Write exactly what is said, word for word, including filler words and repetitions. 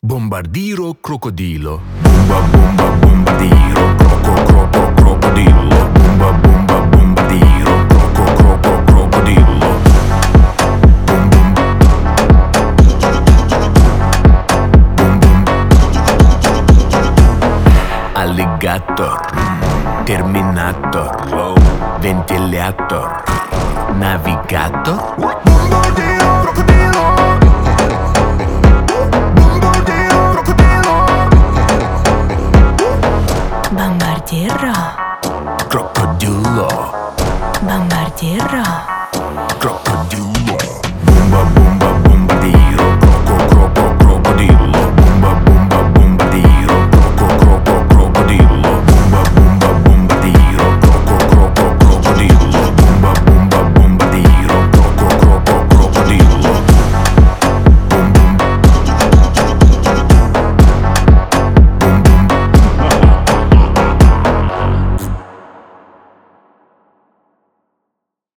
Bombardiro crocodilo. Bomba bomba bombardiro. Croco croco crocodilo. Bomba bomba bombardiro. Croco croco crocodilo. Bum bum. Bum bum. Alligator. Terminator. Ventilator. Navigator.